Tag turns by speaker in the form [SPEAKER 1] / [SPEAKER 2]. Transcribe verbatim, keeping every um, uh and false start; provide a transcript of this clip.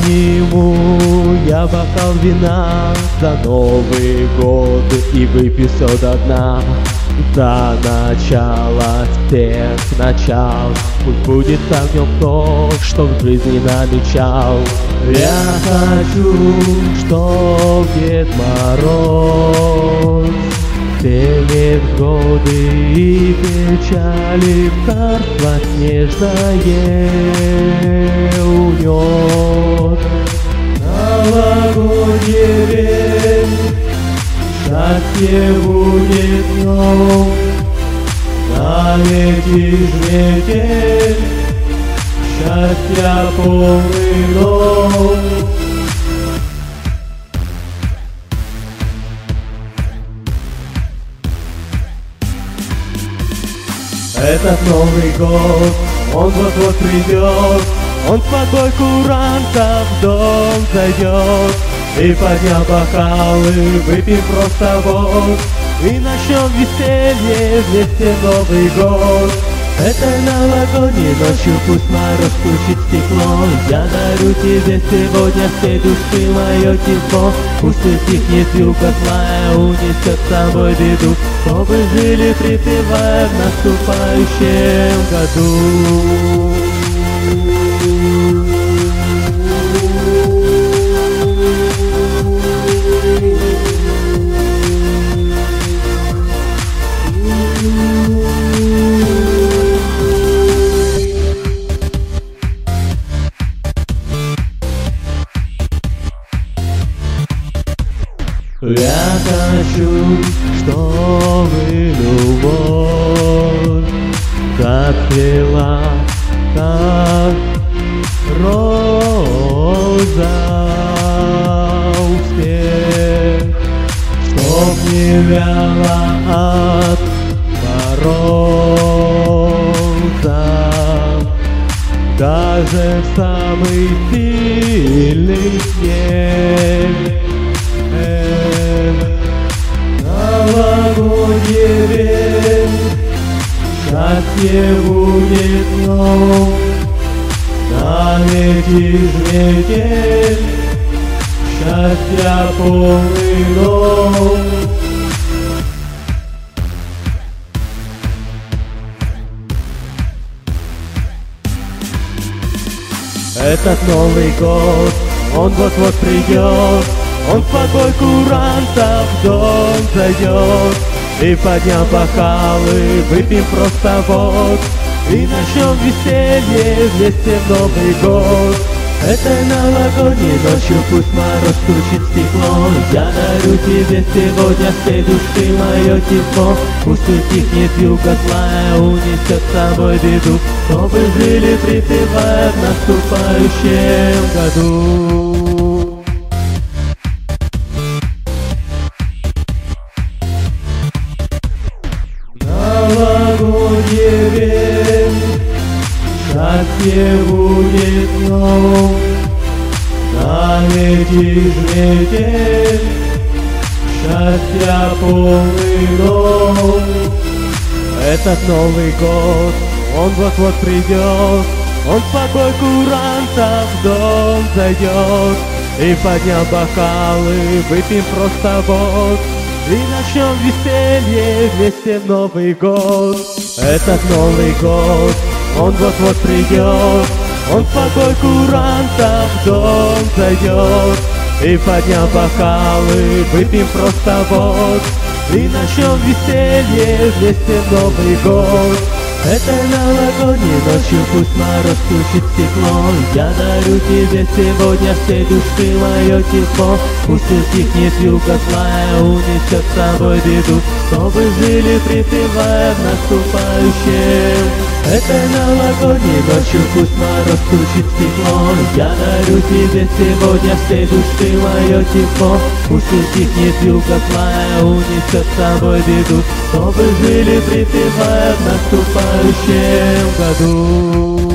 [SPEAKER 1] Подниму я бокал вина за Новый год и выпью все до дна. За начало всех начал, пусть будет огнем то, что в жизни намечал. Я хочу, чтоб Дед Мороз все невзгоды и печали в царство снежное унес. Новогодний день, счастье будет днем, налетишь метель, счастья полный дом. Этот Новый год, он вот-вот придет, он с водой курантов в дом зайдет. И подняв бокалы, выпьем просто вот, и начнем веселье вместе Новый год. Этой новогодней ночью пусть мороз стучит в стекло. Я дарю тебе сегодня всей души мое тепло. Пусть утихнет вьюга злая, унесет с собой беду, чтобы жили припевая в наступающем году. Я хочу, чтобы любовь зацвела, как роза у всех, чтоб не вяла от мороза, даже в самый сильный снег. Новогодний день, счастье будет днем, налетишь метель, счастья полный дом. Этот Новый год, он вот-вот придет, он с водой курантов в дом зайдет. И подняв бокалы, выпьем просто вот, и начнем веселье вместе в Новый год. Этой новогодней ночью пусть мороз стучит в стекло. Я дарю тебе сегодня всей души мое тепло. Пусть утихнет вьюга злая, унесет с собой беду, чтобы жили припевая в наступающем году. Новогодний день, счастье будет днем, налетишь метель, счастья полный дом. Этот Новый год, он вот-вот придет, он с водой курантов в дом зайдет. И подняв бокалы, выпьем просто вот, и начнем веселье вместе в Новый год. Этот Новый год, он вот-вот придет, он с водой курантов в дом зайдет. И подняв бокалы, выпьем просто вот, и начнем веселье вместе в Новый год. Этой новогодней ночью пусть мороз стучит в стекло. Я дарю тебе сегодня всей души мое тепло. Пусть утихнет вьюга злая, унесет с собой беду, чтобы жили припевая в наступающем. Этой новогодней ночью пусть мороз стучит в стекло. Я дарю тебе сегодня всей души мое тепло. Пусть утихнет вьюга злая, унесет с собой беду, чтобы жили припевая в наступающем году.